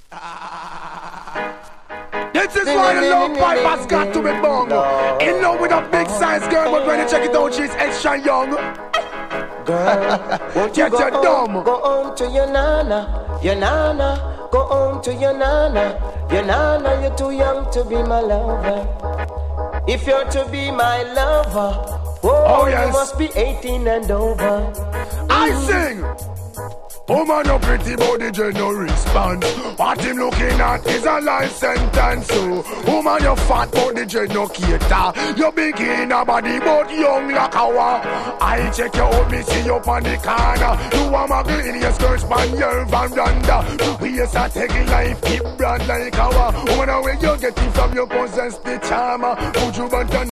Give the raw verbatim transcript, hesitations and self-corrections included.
This is why the low pipe has got to be bung. In love with a big size girl, but when you check it out, she's extra young. Girl, won't you Get go your home, dumb. go home to your nana, your nana, go home to your nana, your nana, you're too young to be my lover. If you're to be my lover, whoa, Oh, yes. you must be eighteen and over. I sing. Woman, no pretty body, you no respond. What him looking at is a life sentence. So, woman, you fat body, you no cater. You big in a body, but young like a wa. I check you out, me see you on the corner. You a muggle in your skirt, span your van dunder. We is a taking life, keep brand like a wa. Woman, where you get it from, you possess the charmer. Put you back